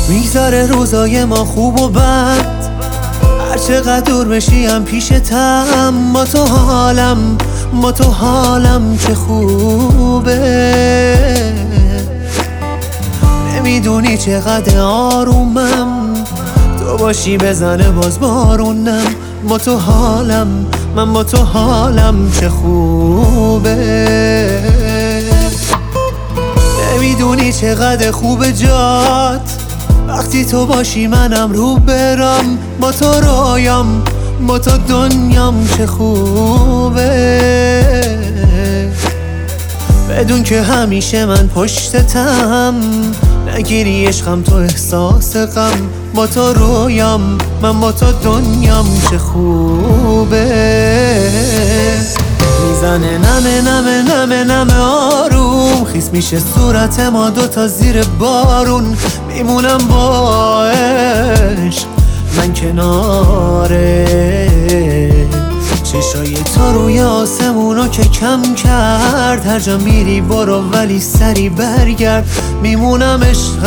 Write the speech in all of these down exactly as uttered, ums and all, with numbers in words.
میگذره روزای ما خوب و بد، هر چقدر دور بشیم پیشتم. با تو حالم با تو حالم چه خوبه، نمیدونی چقدر آرومم، تو باشی بزنه باز بارونم. با تو حالم من با تو حالم چه خوبه، نمیدونی چقدر خوبه جات، وقتی تو باشی منم رو برم. با تو رویام با تو دنیام چه خوبه، بدون که همیشه من پشتتم، نگیری عشقم تو احساس غم. با تو رویام من با تو دنیام چه خوبه، میزنه نمه نمه نمه نمه آروم، خیس میشه صورت ما دوتا زیر بارون. میمونم با عشق من کناره، چشای تو روی آسمونو که کم کرد. هر جا میری برو ولی سری برگرد، میمونم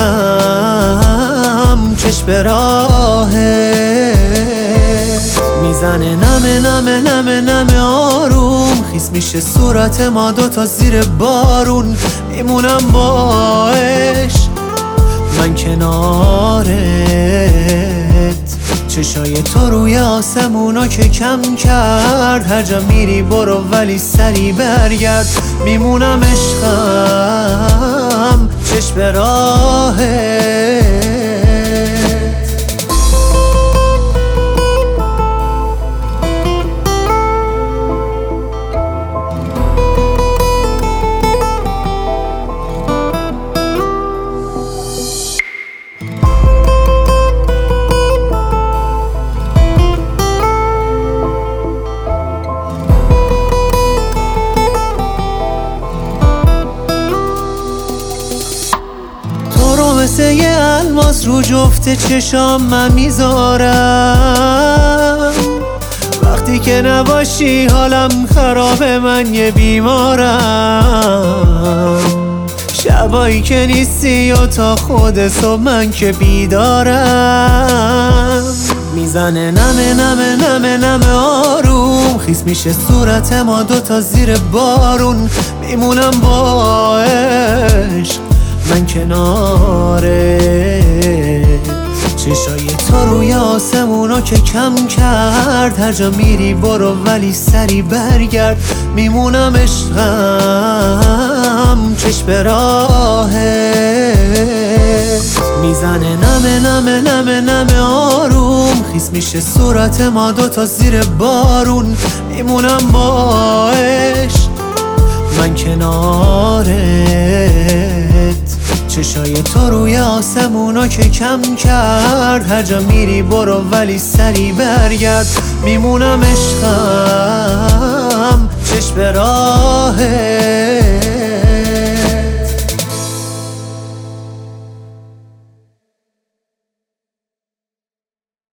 عشقم چشم به راهت. میزنه نمه نمه نمه نمه آروم، خیس میشه صورت ما دوتا زیر بارون. میمونم با عشق من کنارت، چشای تو روی آسمونا که کم کرد. هر جا میری برو ولی سری برگرد، میمونم عشقم چشم به راهت. مثل یه الماس رو جفت چشام من میذارم، وقتی که نباشی حالم خرابه، من یه بیمارم. شبایی که نیستی و تا خود صبح من که بیدارم. میزنه نمه نمه نمه نمه آروم، خیس میشه صورت ما دوتا زیر بارون. میمونم با عشق من کناره، چشای تو روی آسمونا که کم کرد. هر جا میری برو ولی سری برگرد، میمونم عشقم چشم به راهت. میزنه نمه نمه نمه نمه آروم، خیس میشه صورت ما دوتا زیر بارون. میمونم با عشق من کنارت، چشای تو روی آسمونا که کم کرد. هر جا میری برو ولی سری برگرد، میمونم عشقم چشم به راهت.